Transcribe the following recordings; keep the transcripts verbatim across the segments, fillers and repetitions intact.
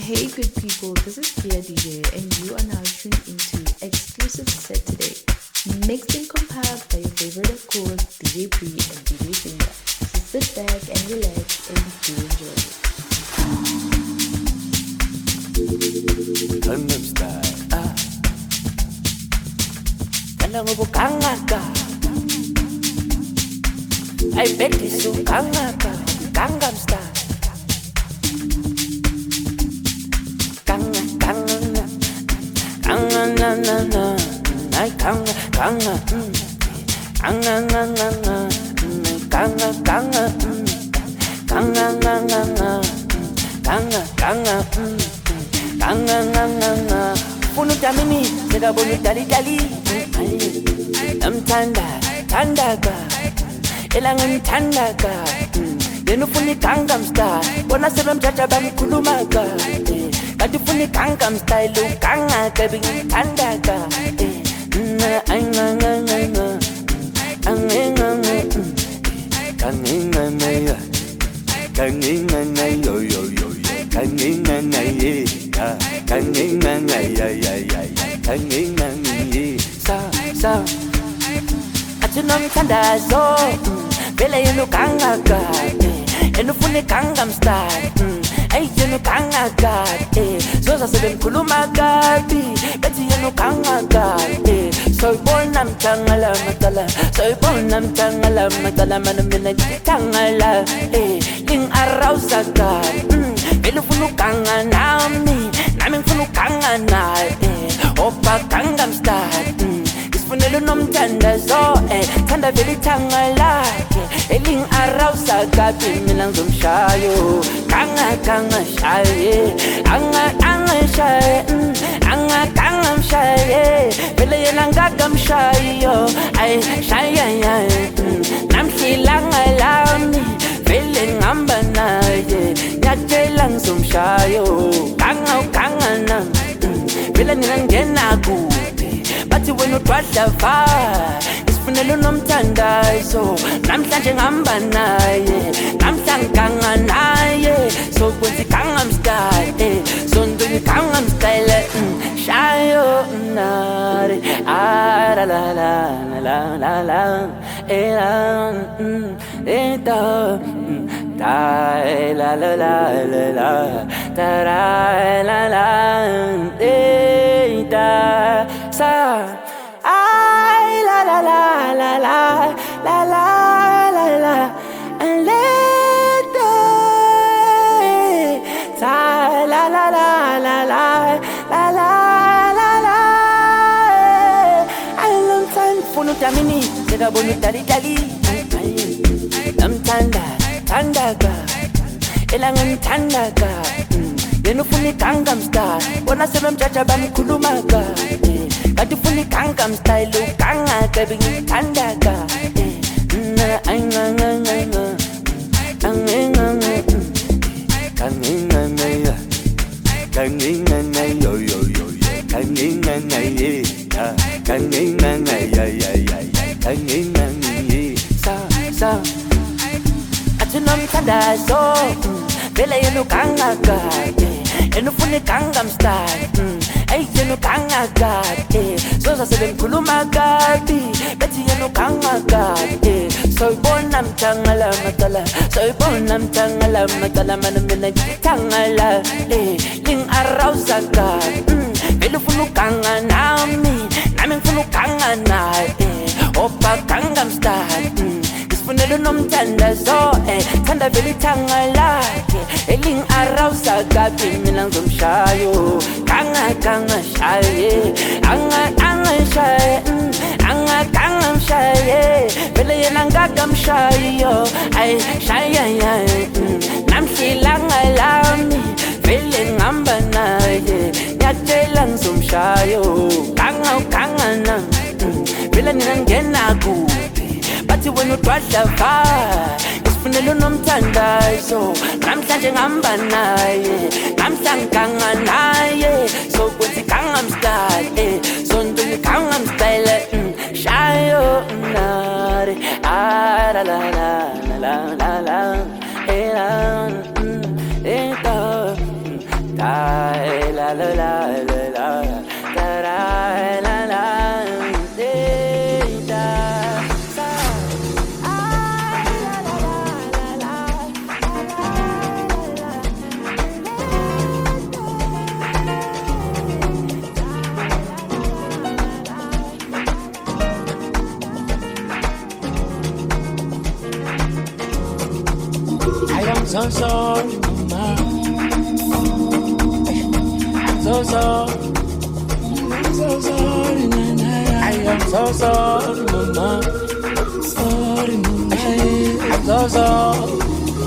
Hey good people, this is Kia D J and you are now tuned into Exclusive Set Today, mixed and compiled by your favorite of course, D J Pre and D J Finger. So sit back and relax and do enjoy it. Gangnam Style, ah. Kala mo bukanga ka. I bet it's so kanga ka. Gangnam Style. Kanga, kanga, kanga, na, na, na. Ay, kanga, kanga, mm. Kanga, na, na, na. Kanga, kanga, mm. Kanga, na, na, na. Kanga, kanga, mm. Kanga, na, na, na. Funu tamini, sega bonu dali dali. Nam tanda, tanda ka. Elangan tanda ka. Yenu funi Gangnam Style. Bona sebem jaja bam kuluma ka. Kati funi Gangnam Style. Lu kanga ka bing tanda ka. Na ay nga nga nga nga. Ang nga nga. Kang nga nga ya. Kang nga nga yo yo yo yo. Kang nga nga ye. Kang nga nga ya ya ya. Kang nga nga ye. Sa sa. Atunam tanda zo. Bele yenu kanga ka. Yenu funi Gangnam Style. Ay yenu kanga ka. Zoza sebe kuluma ka. Beti yenu kanga ka. Soy bonam tangala matala. Soy bonam tangala matala. Manamina tangala. Ling arausa ka. Bele funu kanga nami. Namin funu kanga na. Opa Gangnam Style. Funelo nomtanda zo eh tanda veli tangala eling arausa gapi milang zomshayo kanga kanga shaye anga anga shaye anga kanga shaye vele yenanga gam shayo ay shaye ay nam hilanga lami vele ngamba naye nyajelang zomshayo kanga kanga nam vele ninangena ku bathi wena udwadla va isifunelo nomthandazo namhlanje ngihamba naye namhlanganga naye so kwenza Gangnam Style so ndweni Gangnam Style shayo nare ah la la la la la la ela eta ta la la la la la ta la la eta sa ay la la la la la la la la la and let sa la la la la la la la la la I love time funu tamini sega bonu dali dali nam tanda tanda ka elangan tanda ka yenu funi Gangnam Style bona sebem jaja bam kuluma ka kati funi Gangnam Style lu kanga ka bing tanda ka na ay nga nga nga nga ang nga nga kang nga nga ya kang nga nga yo yo yo yo kang nga nga ye kang nga nga ya ya ya kang nga nga ye sa sa atunam tanda so vele yenu kanga ka yenu funi Gangnam Style ay yenu kanga ka zoza sebe kuluma ka beti yenu kanga ka soy bonam tangala matala soy bonam tangala matala manamina tangala ling arausa ka vele funu kanga nami nami funu kanga na opa Gangnam Style funelo nomthandazo eh thanda veli tangala eling arausa gapi milang zomshayo kanga kanga shaye anga anga shaye anga kanga shaye vele yenanga gam shayo ay shaye ay nam hilanga lami vele ngamba naye nyajelang zomshayo kanga kanga na vele ninangena ku bathi wena udwadla va isifunelo nomthandazo namhlanje ngihamba naye namhlanganga naye so kwenza Gangnam Style so ndweni Gangnam Style shayo nare ah la la la la la la la eta ta la la la la la la la la So sorry, mama. I'm so sorry. I'm so sorry, nana. I am so sorry, mama. Sorry, mama. I'm so sorry.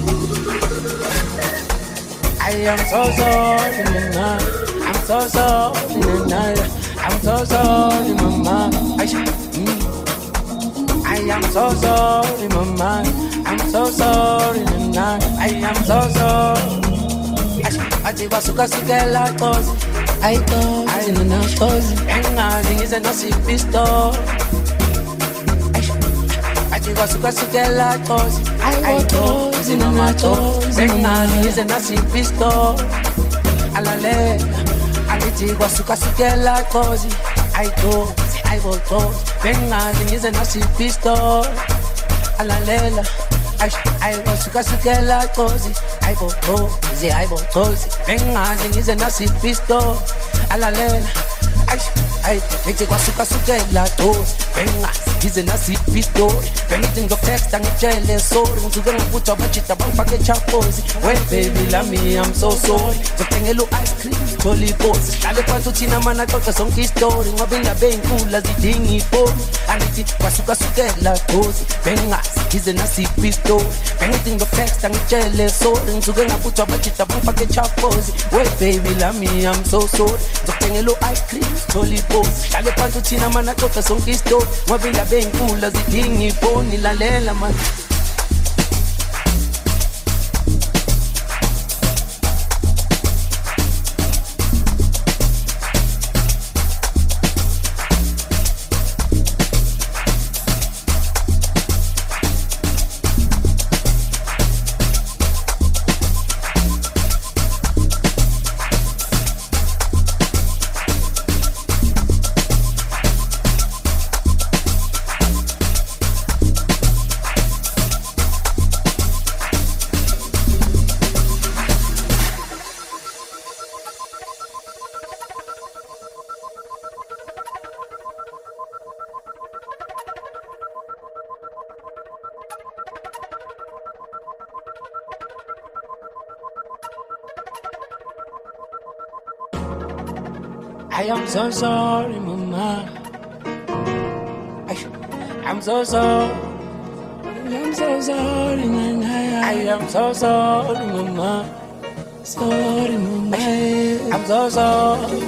I am so sorry, mama. I'm so sorry, nana. I'm so sorry, mama. I, mm. I am so sorry, mama. I'm so sorry, nana. I am so sorry. I take what suka suka la cause. I go, I know na cause. And nothing is a nasty pistol. I take what suka suka la cause. I go, I know na cause. And nothing is a nasty pistol. Alale, I take what suka suka la cause. I go, I will go. And nothing is a nasty pistol. Alale. I was suka suka la cozy. I bought cozy, I bought cozy. Venga, is a nasty pistol. Alalela. I I make it was suka suka la toast. Venga, is a nasty pistol. Anything of text and jealous. So to go and put up a chita bang packet chapozy. Well, baby, love me, I'm so sorry. To bring a little ice cream, jolly boss. I look to Tina man, I got a song story. I've been a bang cool as the dingy phone. And it was suka suka la toast. Venga. He's a nasty pistol. Anything the text and jealous. So to go and put up a chita bang packet chapozy. Well, baby, love me, I'm so sorry. To bring a little ice cream, jolly boss. I look to Tina man, I got a song story. I've been a bang cool as the dingy phone. La lela man. I am so sorry, mama. I, I'm so sorry. I'm so sorry, nana. I am so sorry, mama. Sorry, mama. I'm so sorry.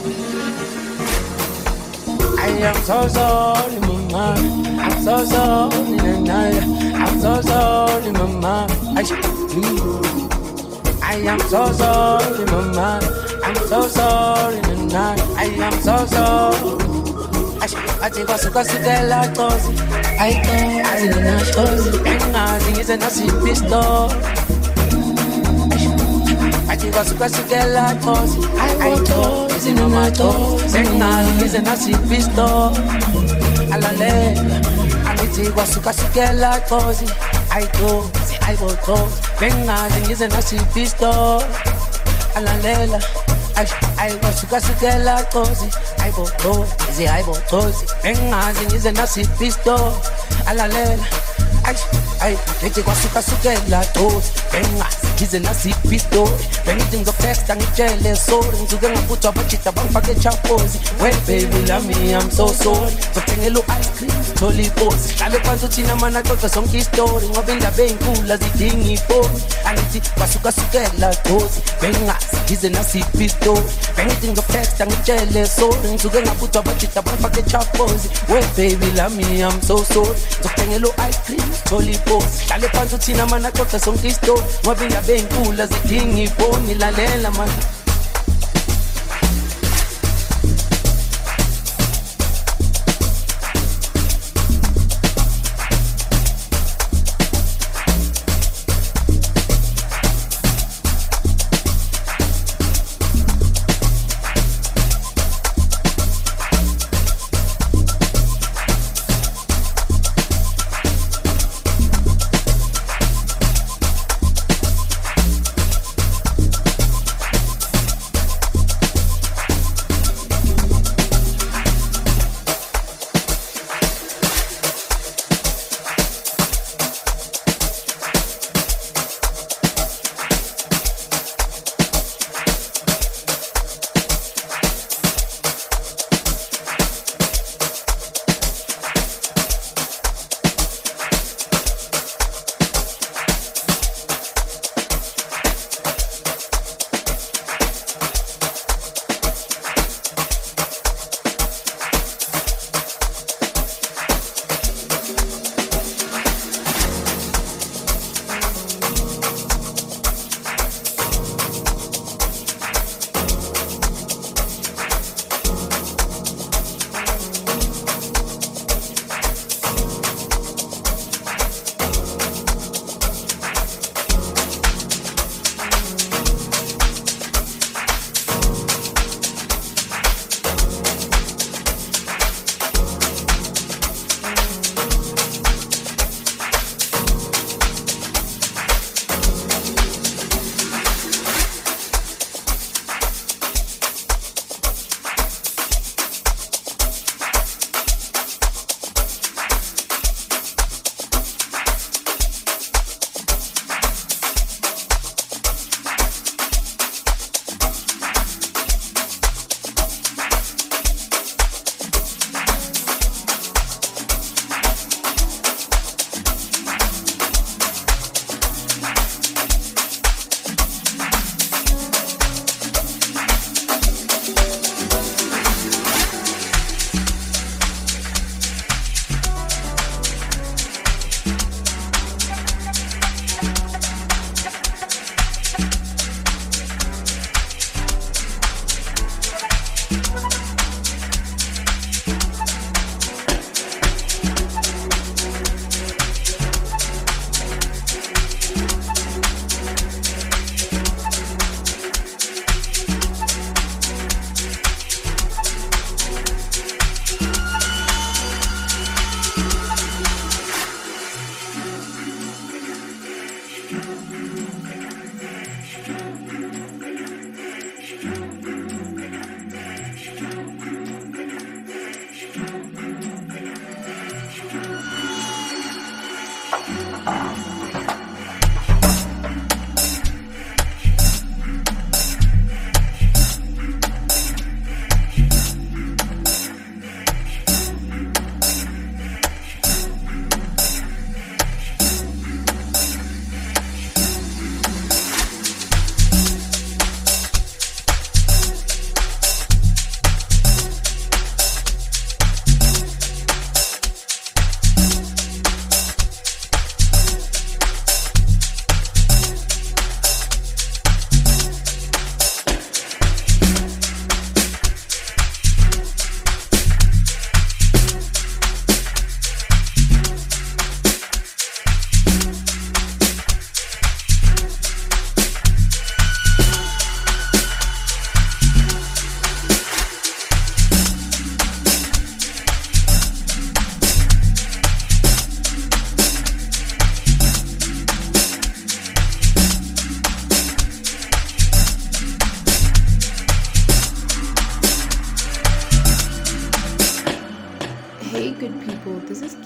I am so sorry, mama. I'm so sorry, nana. I'm so sorry, mama. I, mm. I am so sorry, mama. I'm so sorry, nana. I am so sorry. I take a suka suka la cozy. I go, I know na cozy. And nothing is a nasty pistol. I take a suka suka la cozy. I go, I know na cozy. And nothing is a nasty pistol. Alale, I take a suka suka la cozy. I go, I go cozy. And nothing is a nasty pistol. Alale. I I was suka suka la cozy. I bought cozy, I bought cozy. Venga, is a nasty pistol. Alalela. I I take it was suka suka la toast. Venga, is a nasty pistol. Anything the text and jealous. So to go and put up a chita bang packet chapozy. Well, baby, love me, I'm so sorry. So bring a little ice cream, jolly boss. I look to Tina man, I got a song story. I've been the bang cool as the dingy phone. And it was suka suka la toast. Venga, is a nasty pistol. Anything the text and jealous. So to go and put up a chita bang packet chapozy. Well, baby, love me, I'm so sorry. So bring a little ice cream, jolly boss. I look to Tina man, I got a song story. I've been the bang cool as the dingy phone. La lela man.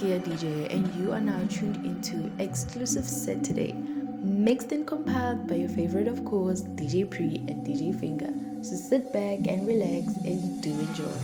Sia D J, and you are now tuned into Exclusive Set Today, mixed and compiled by your favorite, of course, D J Pre and D J Finger. So sit back and relax and do enjoy.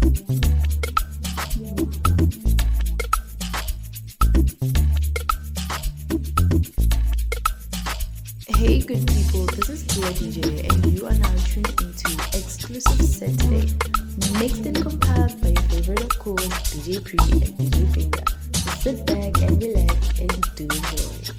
Hey good people, this is Kia D J and you are now tuned into Exclusive Saturday, mixed and compiled by your favorite of course, D J Pre and D J Finger. So sit back and relax and do enjoy.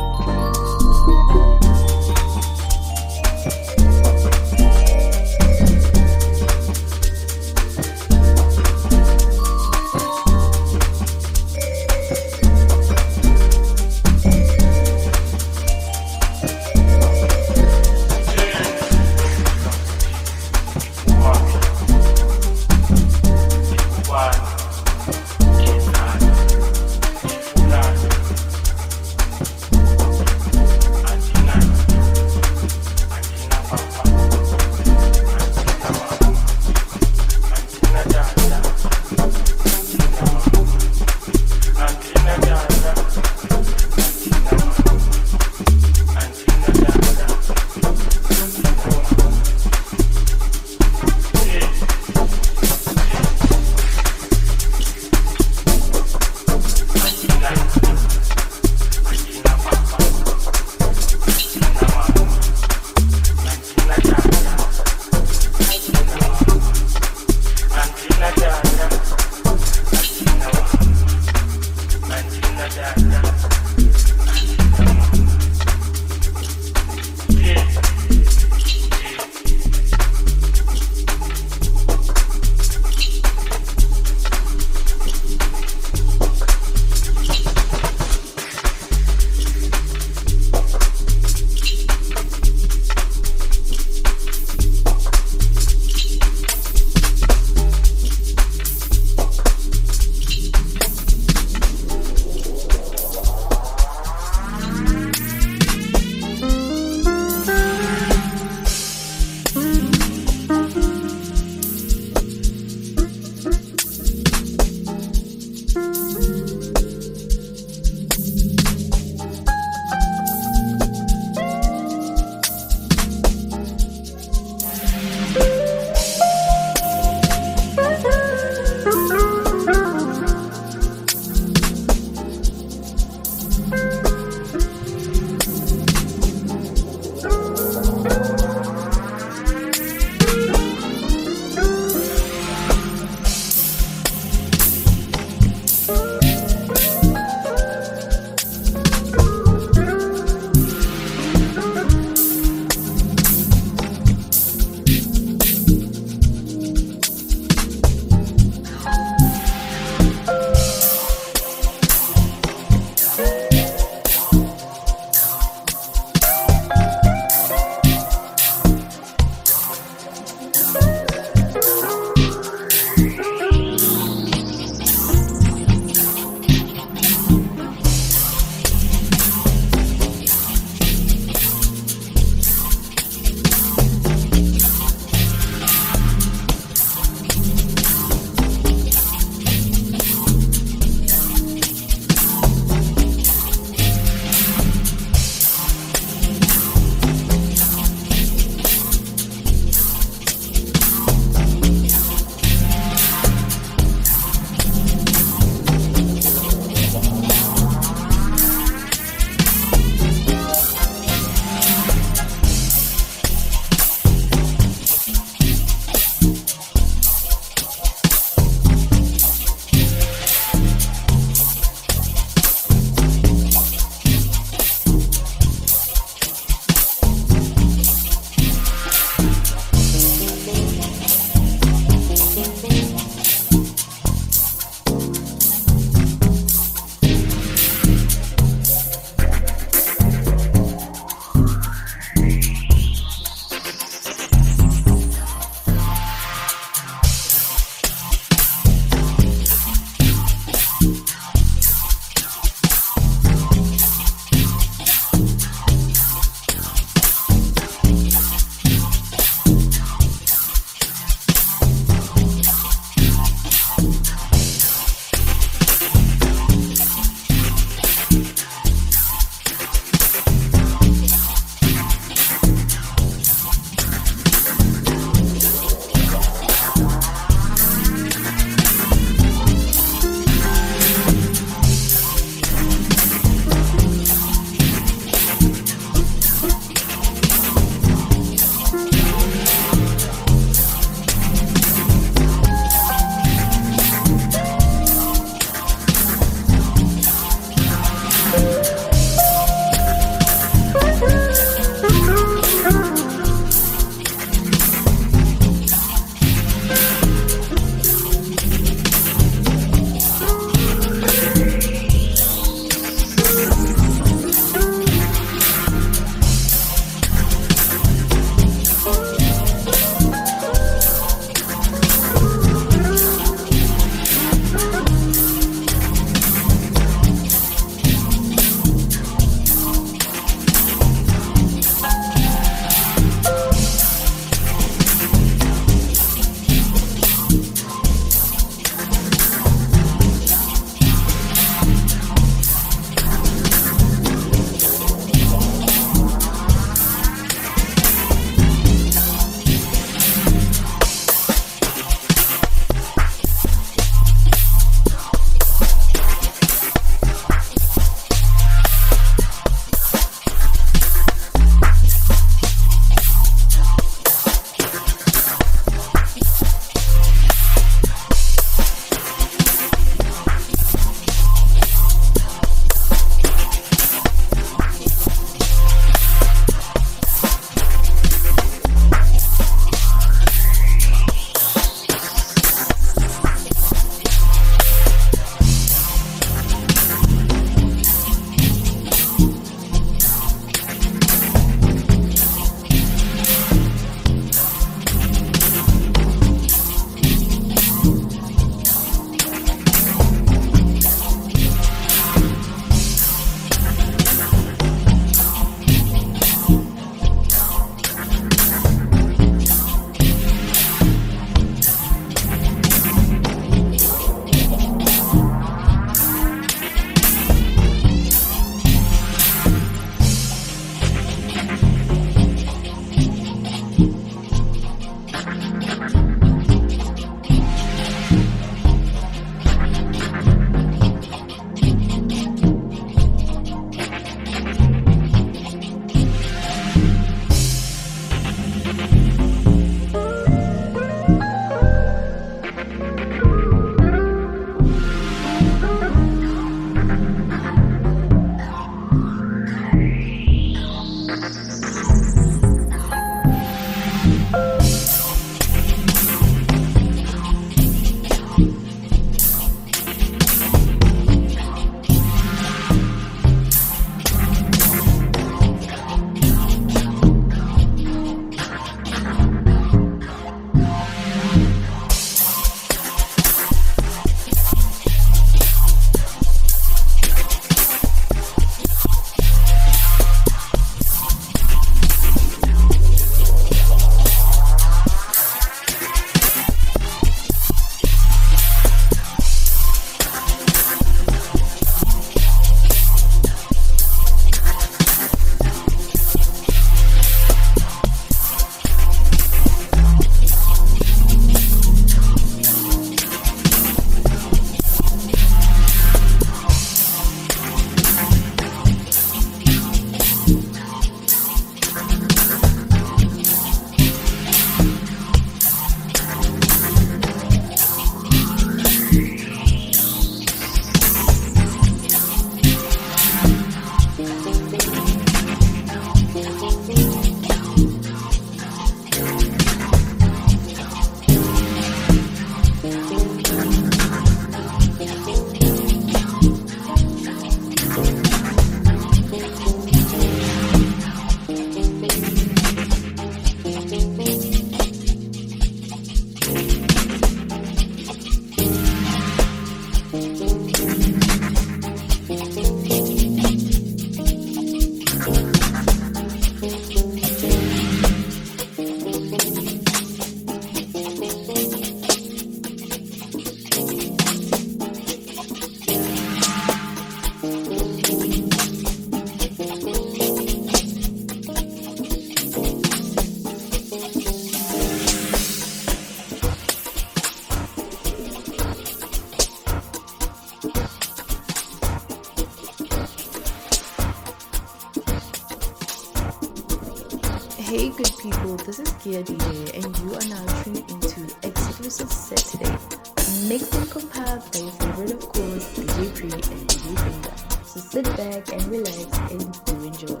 Hey good people, this is Kia D J and you are now tuned into Exclusive Set Today, mixed and compiled by your favorite of course, D J Pre and D J Finger. So sit back and relax and do enjoy.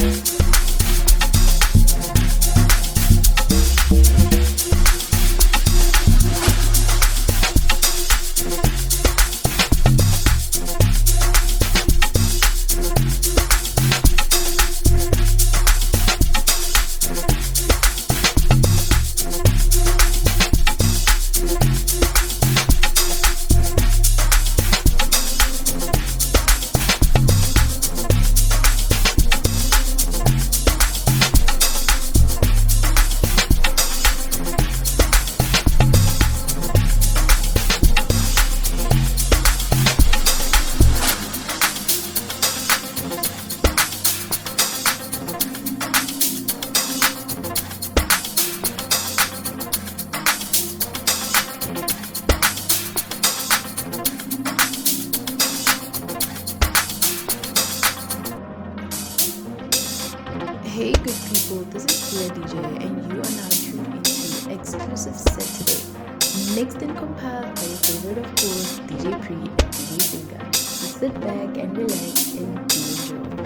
Hey good people, this is Kia D J and you are now tuned into Exclusive Set Today, mixed and compiled by your favorite of course, D J Pre and D J Singer. So sit back and relax and do enjoy.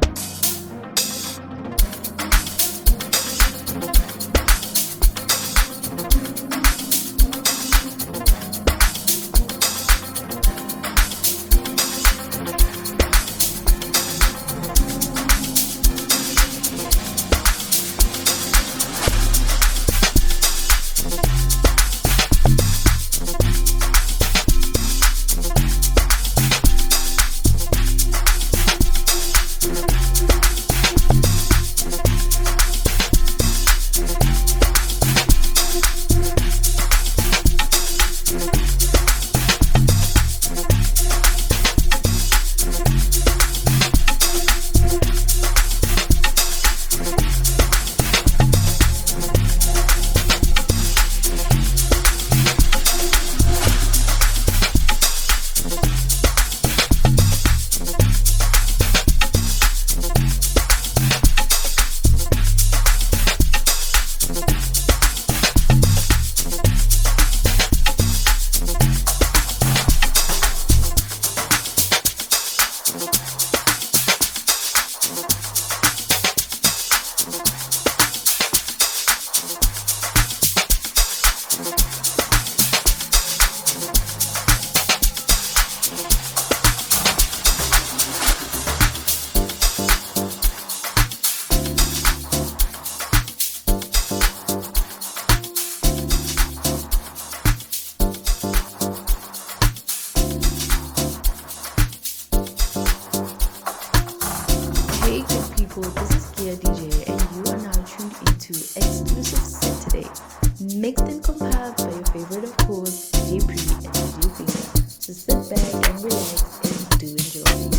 Hey good people, this is Kia D J and you are now tuned into Exclusive Set Today, mixed and compiled by your favorite of course, D J Pre and D J Finger. So sit back and relax and do enjoy.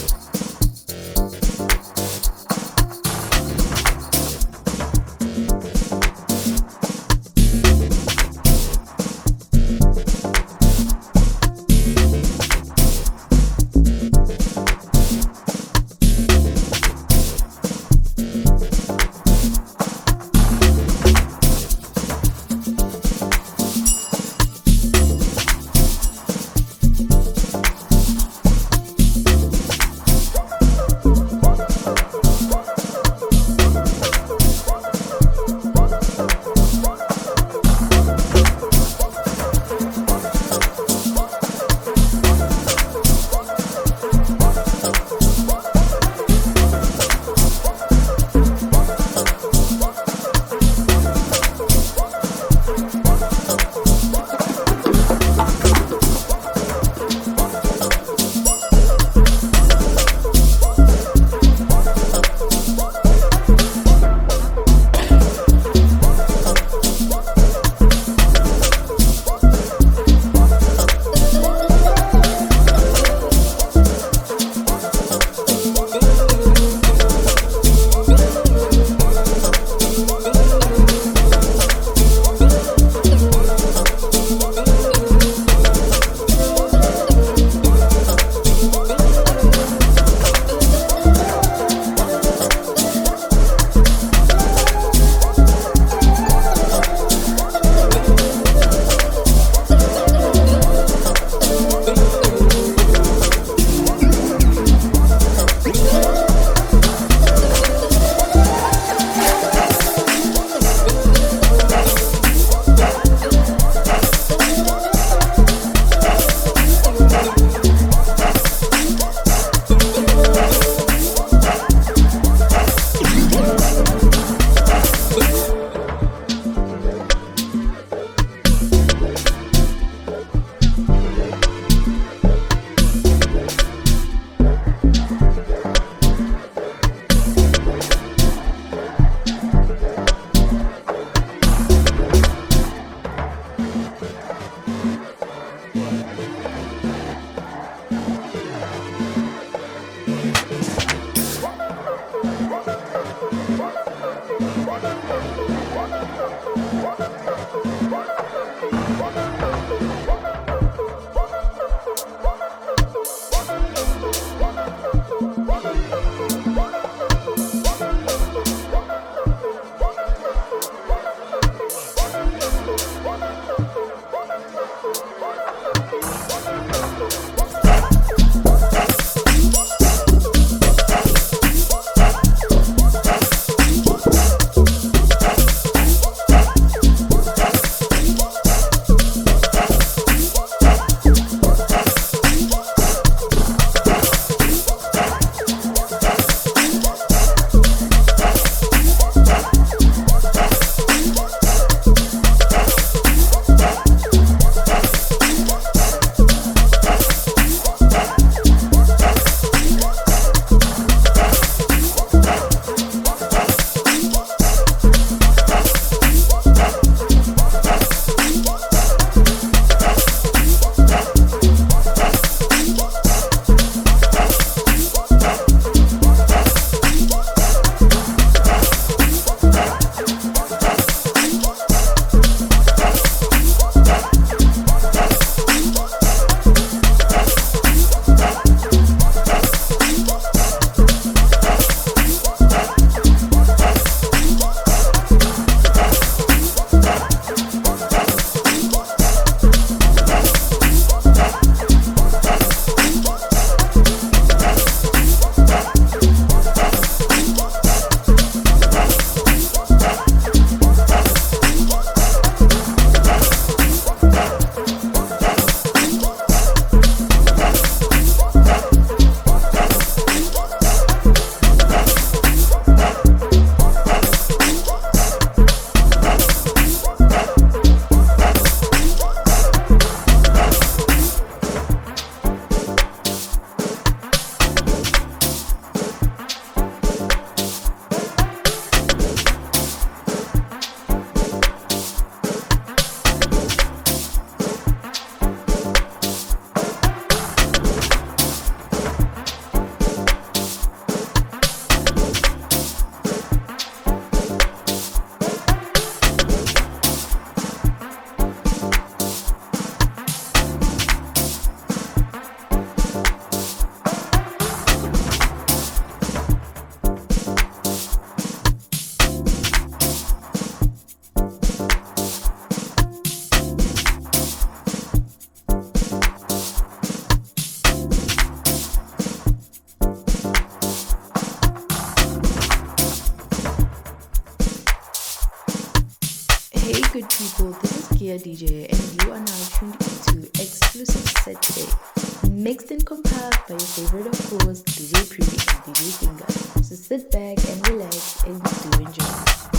Thank you. good people, this is Kia D J and you are now tuned into Exclusive Set Today, mixed and compiled by your favorite of course, D J Pre and D J Finger. So sit back and relax and do enjoy.